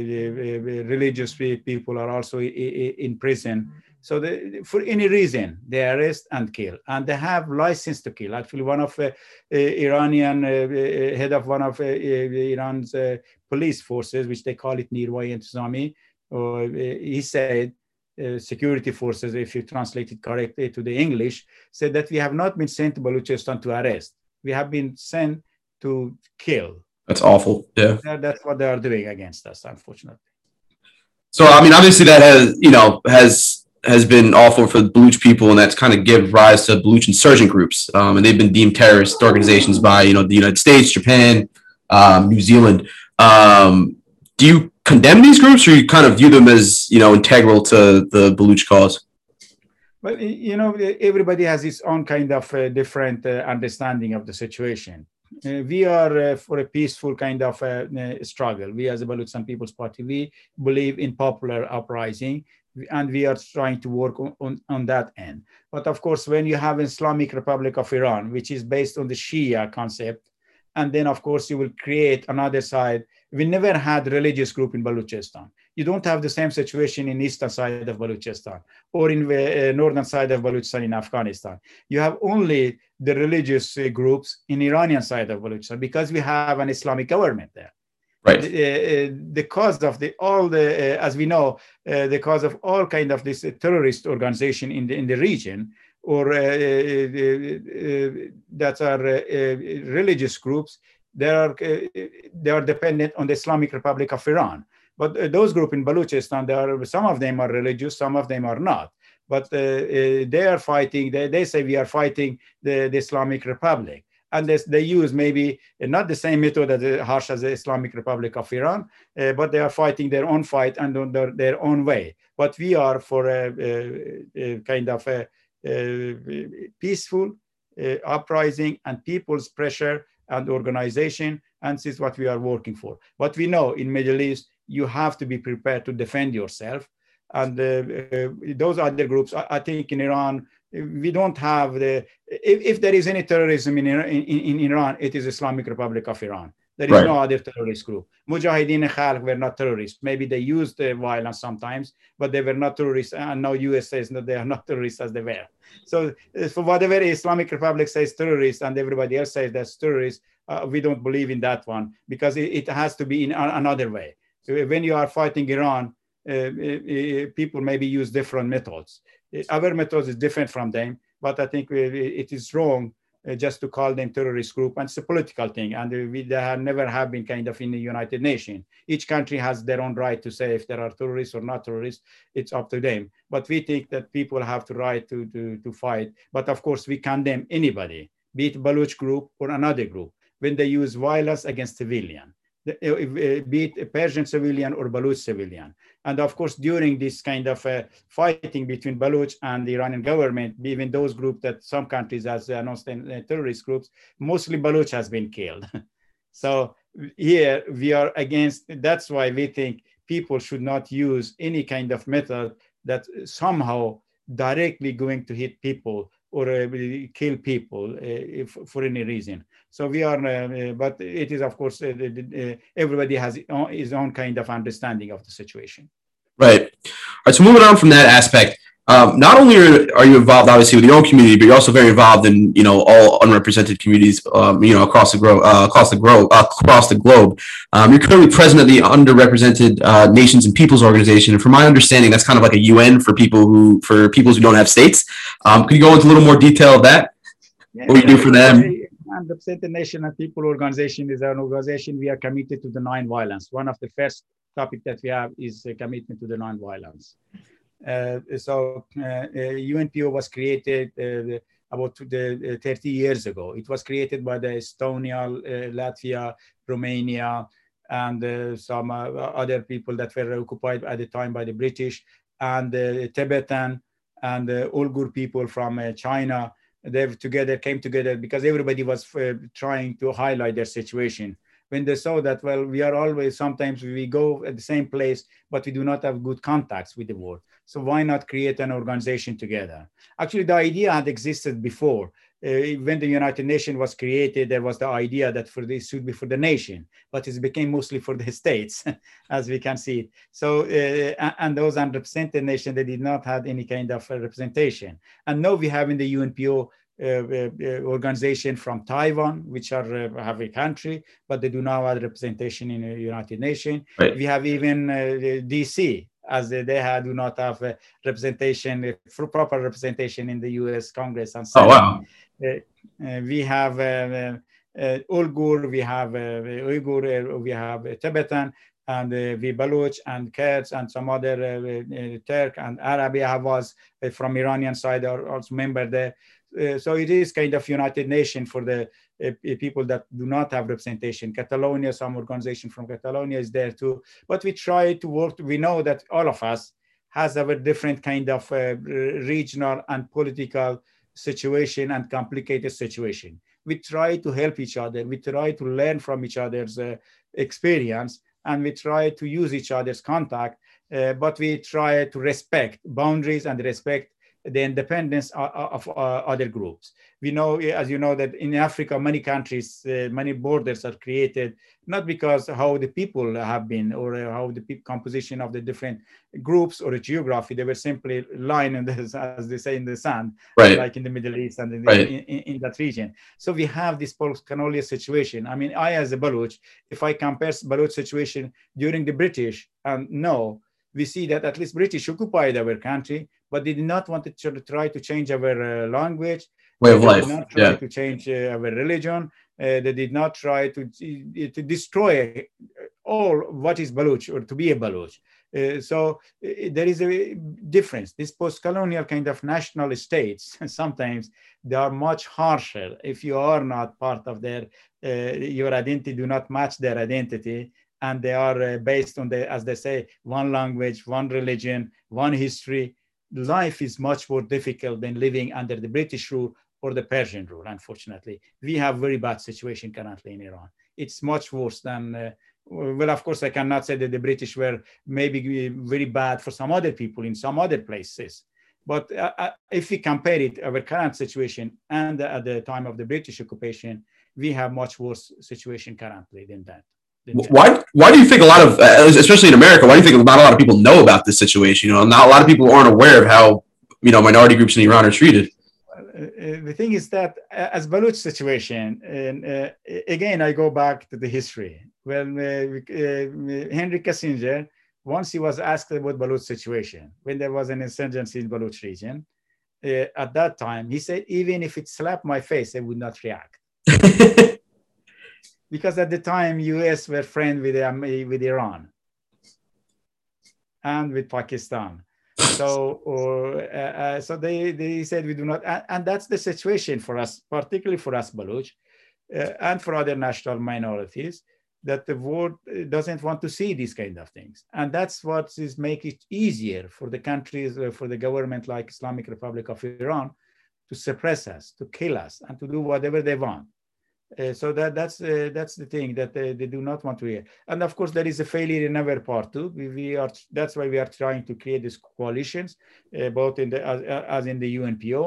Speaker 2: uh, religious people are also in prison. So they, for any reason, they arrest and kill. And they have license to kill. Actually, one of uh, uh, Iranian, uh, head of one of uh, Iran's uh, police forces, which they call it Nirwai Intizami, Uh, he said, uh, security forces, if you translate it correctly to the English, said that we have not been sent to Balochistan to arrest. We have been sent to kill.
Speaker 1: That's awful. Yeah.
Speaker 2: That's what they are doing against us, unfortunately.
Speaker 1: So, I mean, obviously that has, you know, has has been awful for the Baluch people, and that's kind of give rise to Baluch insurgent groups. Um, and they've been deemed terrorist organizations by, you know, the United States, Japan, um, New Zealand. Um, do you condemn these groups, or you kind of view them as, you know, integral to the Baluch cause?
Speaker 2: Well, you know, everybody has its own kind of uh, different uh, understanding of the situation. Uh, we are uh, for a peaceful kind of uh, uh, struggle. We as a Balochistan People's Party, we believe in popular uprising, and we are trying to work on, on, on that end. But of course, when you have Islamic Republic of Iran, which is based on the Shia concept, and then of course you will create another side. We never had religious group in Balochistan. You don't have the same situation in eastern side of Balochistan or in the uh, northern side of Balochistan in Afghanistan. You have only the religious uh, groups in Iranian side of Balochistan because we have an Islamic government there.
Speaker 1: Right.
Speaker 2: The, uh, the cause of the all the uh, as we know uh, the cause of all kind of this uh, terrorist organization in the in the region, or uh, uh, that are uh, religious groups, they are uh, they are dependent on the Islamic Republic of Iran. But uh, those groups in Balochistan, there are, some of them are religious, some of them are not. But uh, uh, they are fighting. They, they say we are fighting the, the Islamic Republic, and they, they use maybe not the same method as uh, harsh as the Islamic Republic of Iran, uh, but they are fighting their own fight and on their, their own way. But we are for a, a, a kind of a Uh, peaceful uh, uprising and people's pressure and organization, and this is what we are working for. But we know in Middle East you have to be prepared to defend yourself, and uh, uh, those other groups, I, I think in Iran we don't have the, if, if there is any terrorism in, in, in Iran, it is Islamic Republic of Iran. There is right. no other terrorist group. Mujahideen Khalq were not terrorists. Maybe they used the violence sometimes, but they were not terrorists. And now U S says that they are not terrorists as they were. So for whatever Islamic Republic says terrorists and everybody else says that's terrorists, uh, we don't believe in that one, because it, it has to be in a, another way. So when you are fighting Iran, uh, uh, people maybe use different methods. Our methods is different from them, but I think it is wrong Uh, just to call them terrorist group, and it's a political thing, and we they have never have been kind of in the United Nations. Each country has their own right to say if there are terrorists or not terrorists. It's up to them. But we think that people have the right to to to fight. But of course, we condemn anybody, be it Baluch group or another group, when they use violence against civilian, be it a Persian civilian or Baluch civilian. And of course, during this kind of uh, fighting between Baluch and the Iranian government, even those groups that some countries has announced uh, terrorist groups, mostly Baluch has been killed. So here we are against, that's why we think people should not use any kind of method that somehow directly going to hit people or uh, kill people uh, if, for any reason. So we are, uh, but it is of course uh, uh, everybody has his own kind of understanding of the situation.
Speaker 1: Right. All right. So moving on from that aspect, um, not only are, are you involved, obviously, with your own community, but you're also very involved in, you know, all unrepresented communities, um, you know, across the globe, uh, across the globe, uh, across the globe. Um, you're currently president of the Underrepresented uh, Nations and Peoples Organization, and from my understanding, that's kind of like a U N for people who, for peoples who don't have states. Um, could you go into a little more detail of that?
Speaker 2: Yeah,
Speaker 1: what you do for them?
Speaker 2: Underrepresented Nation and People Organization is an organization we are committed to the non-violence. One of the first topic that we have is a commitment to the non-violence. Uh, so uh, uh, U N P O was created uh, about the, uh, thirty years ago. It was created by the Estonia, uh, Latvia, Romania, and uh, some uh, other people that were occupied at the time by the British, and uh, Tibetan and uh, Uyghur people from uh, China. They together came together because everybody was uh, trying to highlight their situation. When they saw that, well, we are always, sometimes we go at the same place, but we do not have good contacts with the world. So why not create an organization together? Actually, the idea had existed before. Uh, when the United Nations was created, there was the idea that for this should be for the nation, but it became mostly for the states, as we can see it. So, uh, and those unrepresented nations, they did not have any kind of uh, representation. And now we have in the U N P O Uh, uh, organization from Taiwan, which are uh, have a country, but they do not have representation in the United Nations.
Speaker 1: Right.
Speaker 2: We have even uh, D C, as they have, do not have uh, representation, uh, proper representation in the U S Congress and Senate.
Speaker 1: Oh, wow.
Speaker 2: Uh, uh, we have uh, uh, Uyghur, we have uh, Uyghur, uh, we have uh, Tibetan, and uh, we Baloch and Kurds and some other uh, uh, Turk and Arabia was uh, from Iranian side are also member there. Uh, so it is kind of United Nations for the uh, people that do not have representation. Catalonia, some organization from Catalonia is there too. But we try to work, we know that all of us has our different kind of uh, regional and political situation and complicated situation. We try to help each other. We try to learn from each other's uh, experience, and we try to use each other's contact, uh, but we try to respect boundaries and respect the independence of, of uh, other groups. We know, as you know, that in Africa, many countries, uh, many borders are created, not because how the people have been or uh, how the composition of the different groups or the geography, they were simply lying in the, as they say, in the sand,
Speaker 1: right.
Speaker 2: like in the Middle East and in, the,
Speaker 1: right.
Speaker 2: in, in, in that region. So we have this post-colonial situation. I mean, I as a Baloch, if I compare Baloch situation during the British, and no, we see that at least British occupied our country, but they did not want to try to change our uh, language.
Speaker 1: Way of
Speaker 2: they
Speaker 1: life.
Speaker 2: did not try
Speaker 1: yeah.
Speaker 2: to change uh, our religion. Uh, they did not try to, to destroy all what is Baloch or to be a Baloch. Uh, so uh, there is a difference. This post-colonial kind of national states, sometimes they are much harsher if you are not part of their, uh, your identity do not match their identity. And they are uh, based on the, as they say, one language, one religion, one history. Life is much more difficult than living under the British rule or the Persian rule, unfortunately. We have very bad situation currently in Iran. It's much worse than, uh, well, of course, I cannot say that the British were maybe very bad for some other people in some other places. But uh, if we compare it, our current situation and at the time of the British occupation, we have much worse situation currently than that.
Speaker 1: Why? Why do you think a lot of, especially in America, why do you think not a lot of people know about this situation? You know, not a lot of people aren't aware of how, you know, minority groups in Iran are treated.
Speaker 2: Well, uh, the thing is that uh, as Baloch situation, and uh, again, I go back to the history. Well, uh, uh, Henry Kissinger, once he was asked about Baloch situation, when there was an insurgency in Baloch region, uh, at that time, he said, even if it slapped my face, I would not react. Because at the time, U S were friends with, um, with Iran and with Pakistan. So, or, uh, uh, so they, they said we do not, and, and that's the situation for us, particularly for us Baloch, uh, and for other national minorities, that the world doesn't want to see these kind of things. And that's what is make it easier for the countries, uh, for the government like Islamic Republic of Iran to suppress us, to kill us, and to do whatever they want. Uh, so that that's uh, that's the thing that they, they do not want to hear. And of course, there is a failure in our part too. We, we are that's why we are trying to create these coalitions, uh, both in the as, as in the U N P O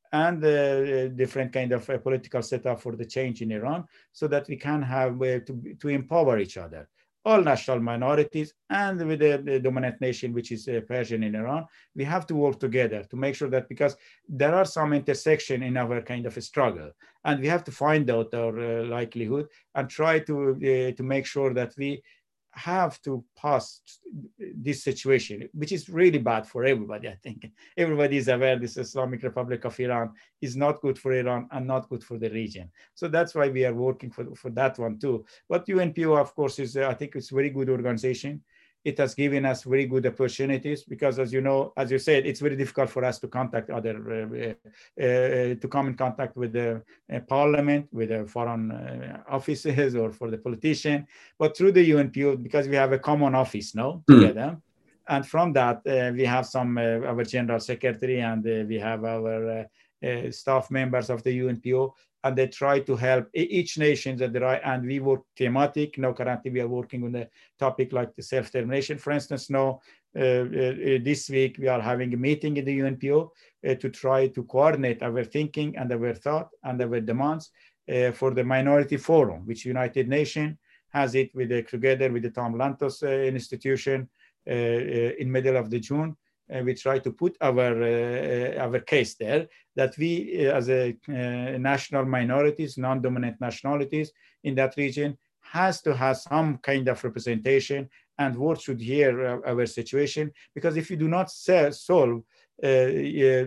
Speaker 2: and uh, different kind of uh, political setup for the change in Iran, so that we can have uh, to, to empower each other, all national minorities, and with the, the dominant nation, which is uh, Persian in Iran. We have to work together to make sure that, because there are some intersection in our kind of a struggle, and we have to find out our uh, likelihood and try to uh, to make sure that we have to pass this situation, which is really bad for everybody. I think everybody is aware this Islamic Republic of Iran is not good for Iran and not good for the region. So that's why we are working for, for that one too. But U N P O, of course, is, uh, I think it's a very good organization. It has given us very good opportunities, because, as you know, as you said, it's very difficult for us to contact other, uh, uh, to come in contact with the uh, parliament, with the foreign uh, offices, or for the politician. But through the U N P O, because we have a common office now together, mm. and from that uh, we have some uh, our general secretary, and uh, we have our uh, uh, staff members of the U N P O, and they try to help each nation that there are, and we work thematic. Now currently we are working on the topic like the self-determination. For instance, now uh, uh, this week we are having a meeting in the U N P O uh, to try to coordinate our thinking and our thought and our demands uh, for the Minority Forum, which United Nations has it with the, together with the Tom Lantos uh, institution uh, uh, in middle of the June. Uh, we try to put our uh, our case there, that we uh, as a uh, national minorities, non-dominant nationalities in that region, has to have some kind of representation, and world should hear uh, our situation, because if you do not solve uh, uh,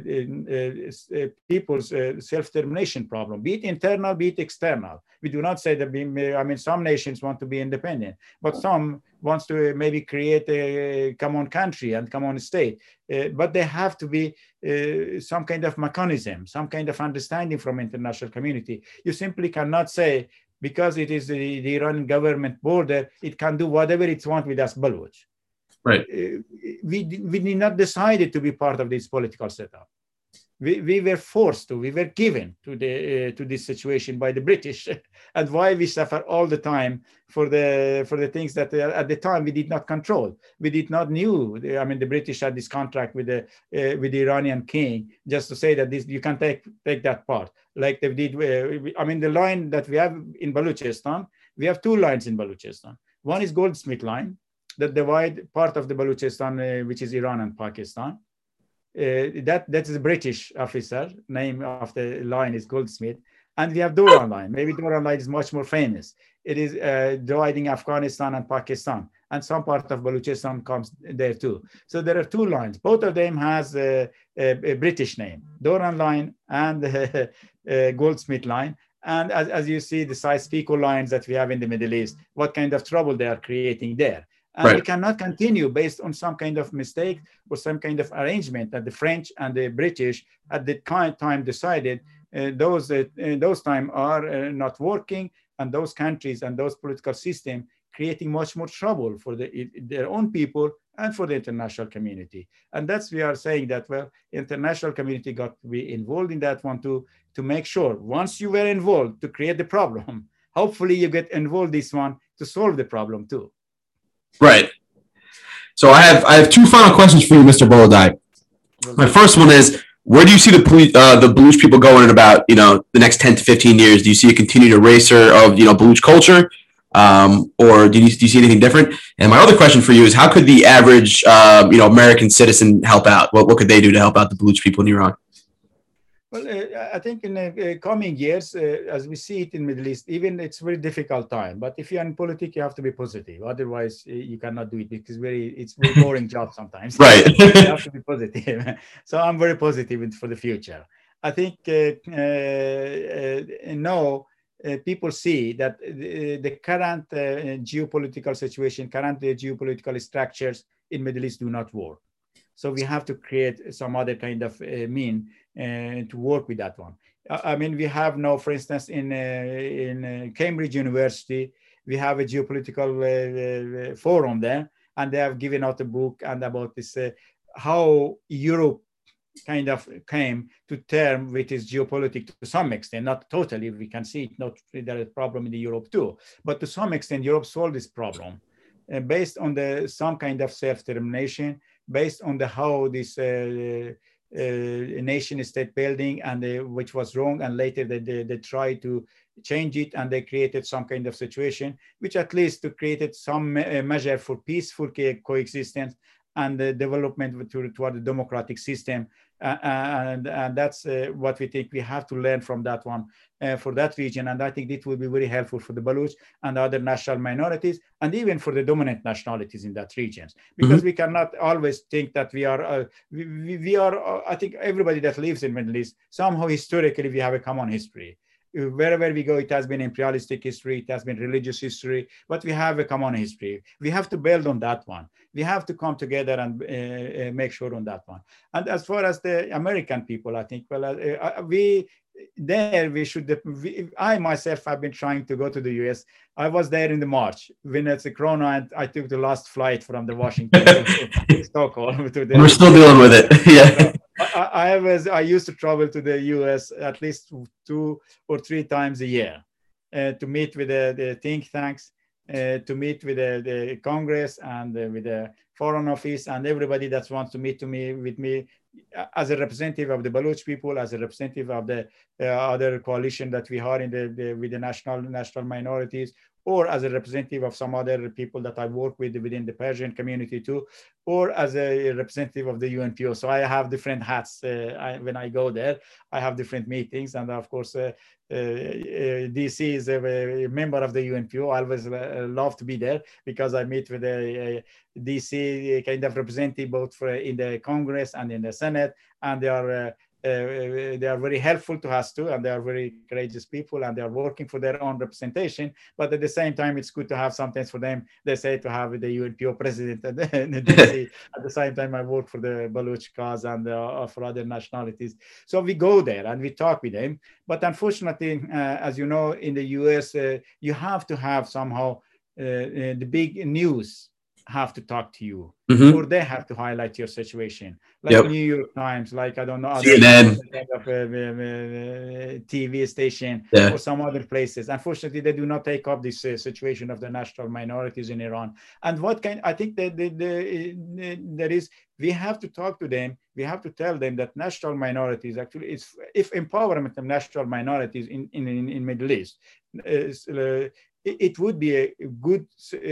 Speaker 2: uh, people's uh, self-determination problem, be it internal, be it external. We do not say that, we may, I mean, some nations want to be independent, but some wants to maybe create a common country and common state. Uh, but they have to be uh, some kind of mechanism, some kind of understanding from international community. You simply cannot say, because it is the, the Iranian government border, it can do whatever it wants with us Baloch.
Speaker 1: Right.
Speaker 2: Uh, we, we did not decide to be part of this political setup. We, we were forced to, we were given to, the, uh, to this situation by the British, and why we suffer all the time for the, for the things that uh, at the time we did not control. We did not knew, I mean, the British had this contract with the, uh, with the Iranian king, just to say that this, you can take, take that part. Like they did, uh, I mean, the line that we have in Balochistan, we have two lines in Balochistan. One is Goldsmith line, that divide part of the Balochistan, uh, which is Iran and Pakistan. Uh, that that's the British officer. Name of the line is Goldsmith, and we have Doran line. Maybe Doran line is much more famous. It is uh, dividing Afghanistan and Pakistan, and some part of Balochistan comes there too. So there are two lines. Both of them has a, a, a British name, Doran line and uh, uh, Goldsmith line. And as, as you see, the Sykes-Picot lines that we have in the Middle East, what kind of trouble they are creating there. And right. we cannot continue based on some kind of mistake or some kind of arrangement that the French and the British at the time decided uh, those uh, those time are uh, not working, and those countries and those political systems creating much more trouble for the, their own people and for the international community. And that's we are saying that, well, international community got to be involved in that one too, to make sure once you were involved to create the problem, hopefully you get involved this one to solve the problem too.
Speaker 1: Right. So I have I have two final questions for you, Mister Bolodai. My first one is, where do you see the uh, the Baloch people going in about, you know, the next ten to fifteen years? Do you see a continued eraser of, you know, Baloch culture, um, or do you, do you see anything different? And my other question for you is, how could the average uh, you know American citizen help out? What what could they do to help out the Baloch people in Iran?
Speaker 2: Well, uh, I think in the uh, coming years, uh, as we see it in Middle East, even it's a very difficult time. But if you're in politics, you have to be positive. Otherwise, uh, you cannot do it, because very it's very boring job sometimes.
Speaker 1: Right.
Speaker 2: You have to be positive. So I'm very positive for the future. I think uh, uh, uh, now uh, people see that the, the current uh, geopolitical situation, current uh, geopolitical structures in Middle East do not work. So we have to create some other kind of uh, mean uh, to work with that one. I mean, we have now, for instance, in uh, in uh, Cambridge University, we have a geopolitical uh, uh, forum there, and they have given out a book and about this uh, how Europe kind of came to term with its geopolitics to some extent, not totally. We can see it, not there is a problem in the Europe too, but to some extent, Europe solved this problem uh, based on the some kind of self-determination, based on the how this uh, uh, nation state building, and they, which was wrong, and later they, they, they tried to change it, and they created some kind of situation which at least to created some uh, measure for peaceful co- coexistence and the development to, toward the democratic system. Uh, and, and that's uh, what we think we have to learn from that one uh, for that region. And I think it will be very helpful for the Baluch and other national minorities, and even for the dominant nationalities in that region, because
Speaker 1: Mhm.
Speaker 2: we cannot always think that we are, uh, we, we, we are, uh, I think everybody that lives in Middle East, somehow historically we have a common history. Wherever we go, it has been imperialistic history, it has been religious history, but we have a common history. We have to build on that one. We have to come together and uh, uh, make sure on that one. And as far as the American people, I think, well, uh, uh, we there we should. We, I myself have been trying to go to the U S. I was there in the March when it's a Corona, and I took the last flight from the Washington to, to Stockholm to the.
Speaker 1: We're still dealing with it. Yeah.
Speaker 2: I, I was I used to travel to the U S at least two or three times a year uh, to meet with the, the think tanks, uh, to meet with the, the Congress and uh, with the Foreign Office and everybody that wants to meet to me with me as a representative of the Baluch people, as a representative of the uh, other coalition that we are in the, the with the national national minorities, or as a representative of some other people that I work with within the Persian community too, or as a representative of the U N P O. So I have different hats uh, I, when I go there. I have different meetings, and of course, uh, uh, uh, D C is a, a member of the U N P O. I always uh, love to be there because I meet with a, a D C kind of representative both for, in the Congress and in the Senate, and they are uh, uh, they are very helpful to us too, and they are very courageous people, and they are working for their own representation. But at the same time, it's good to have sometimes for them. They say to have the U N P O president and the D C. At the same time, I work for the Baluch cause and uh, for other nationalities. So we go there and we talk with them. But unfortunately, uh, as you know, in the U S, uh, you have to have somehow uh, uh, the big news have to talk to you,
Speaker 1: Mhm.
Speaker 2: or they have to highlight your situation, like
Speaker 1: Yep.
Speaker 2: New York Times, like I don't know, other
Speaker 1: C N N.
Speaker 2: kind of uh, uh, T V station
Speaker 1: Yeah.
Speaker 2: or some other places. Unfortunately, they do not take up this uh, situation of the national minorities in Iran. And what kind? I think that the, the, the, there is. We have to talk to them. We have to tell them that national minorities actually, it's, if empowerment of national minorities in in in, in Middle East, is, uh, it, it would be a good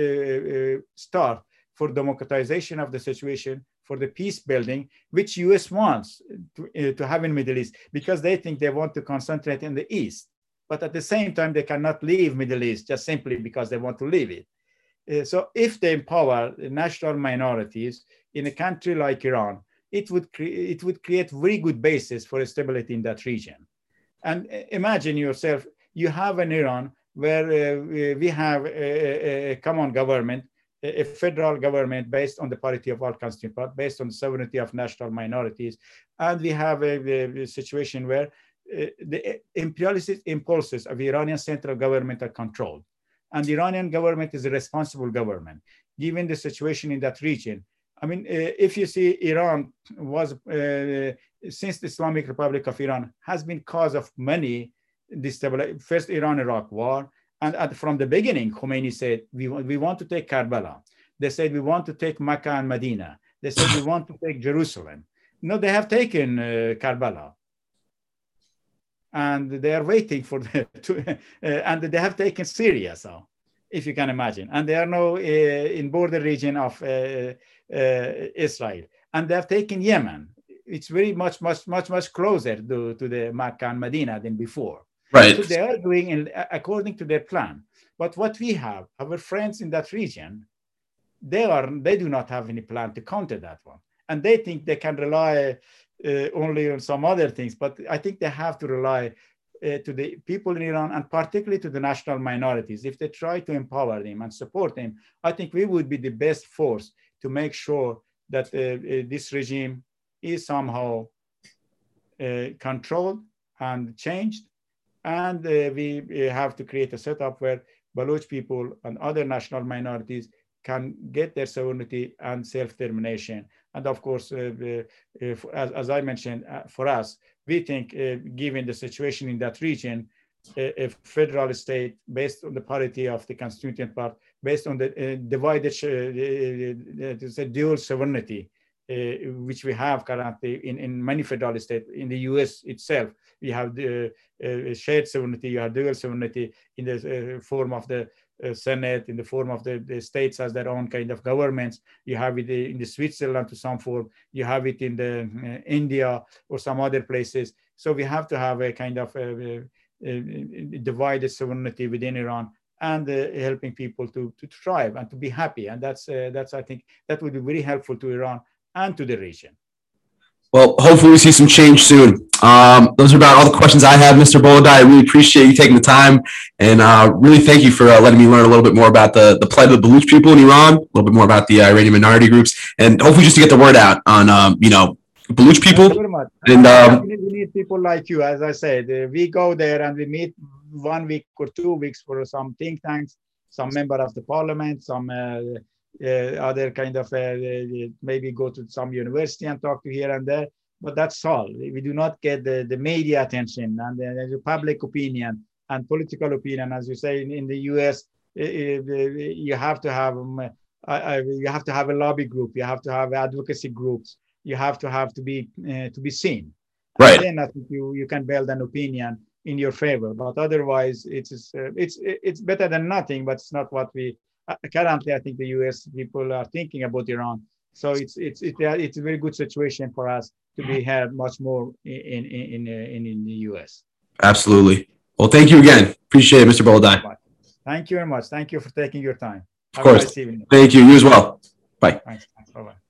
Speaker 2: uh, uh, start for democratization of the situation, for the peace building, which U S wants to, uh, to have in Middle East, because they think they want to concentrate in the East. But at the same time, they cannot leave Middle East just simply because they want to leave it. Uh, so if they empower national minorities in a country like Iran, it would, cre- it would create very good basis for stability in that region. And uh, imagine yourself, you have an Iran where uh, we have a, a, common government, a federal government based on the parity of all constituent parts, based on the sovereignty of national minorities. And we have a, a situation where uh, the imperialist impulses of the Iranian central government are controlled. And the Iranian government is a responsible government, given the situation in that region. I mean, uh, if you see, Iran was, uh, since the Islamic Republic of Iran, has been cause of many destabilization. First, Iran-Iraq war, and at, from the beginning, Khomeini said, we, we want to take Karbala. They said, we want to take Mecca and Medina. They said, we want to take Jerusalem. No, they have taken uh, Karbala. And they are waiting for the, to, uh, and they have taken Syria, so, if you can imagine. And they are now uh, in border region of uh, uh, Israel. And they have taken Yemen. It's very much, much, much, much closer to, to the Mecca and Medina than before.
Speaker 1: Right.
Speaker 2: So they are doing in, according to their plan. But what we have, our friends in that region, they are they do not have any plan to counter that one, and they think they can rely uh, only on some other things. But I think they have to rely uh, to the people in Iran, and particularly to the national minorities. If they try to empower them and support them, I think we would be the best force to make sure that uh, uh, this regime is somehow uh, controlled and changed. And uh, we have to create a setup where Baloch people and other national minorities can get their sovereignty and self-determination. And of course, uh, if, as, as I mentioned, uh, for us, we think, uh, given the situation in that region, a, a federal state based on the parity of the constituent part, based on the uh, divided, uh, uh, uh, dual sovereignty uh, which we have currently in, in many federal states. In the U S itself, we have the uh, shared sovereignty, you have dual sovereignty in the uh, form of the uh, Senate, in the form of the, the states as their own kind of governments. You have it in the Switzerland to some form, you have it in the uh, India or some other places. So we have to have a kind of uh, uh, divided sovereignty within Iran, and uh, helping people to, to thrive and to be happy. And that's, uh, that's, I think, that would be very helpful to Iran and to the region.
Speaker 1: Well, hopefully we see some change soon. Um, those are about all the questions I have, Mister Boladi. I really appreciate you taking the time, and uh, really thank you for uh, letting me learn a little bit more about the, the plight of the Baluch people in Iran, a little bit more about the Iranian minority groups, and hopefully just to get the word out on, um, you know, Baluch people.
Speaker 2: Thank you very much.
Speaker 1: And um,
Speaker 2: we, need, we need people like you, as I said. Uh, we go there and we meet one week or two weeks for some think tanks, some member of the parliament, some uh, uh, other kind of, uh, maybe go to some university and talk to here and there. But that's all. We do not get the, the media attention and the, the public opinion and political opinion. As you say, in, in the U S, uh, you have to have um, uh, you have to have a lobby group. You have to have advocacy groups. You have to have to be uh, to be seen.
Speaker 1: Right.
Speaker 2: And then I think you you can build an opinion in your favor. But otherwise, it's uh, it's it's better than nothing. But it's not what we uh, currently. I think the U S people are thinking about Iran. So it's it's it's it's a very good situation for us to be heard much more in in in in, in the U S.
Speaker 1: Absolutely. Well, thank you again. Appreciate it, Mister Boladi.
Speaker 2: Thank you very much. Thank you for taking your time.
Speaker 1: Of course. Nice evening. Thank you. You as well. Bye.
Speaker 2: Thanks. Thanks. Bye-bye.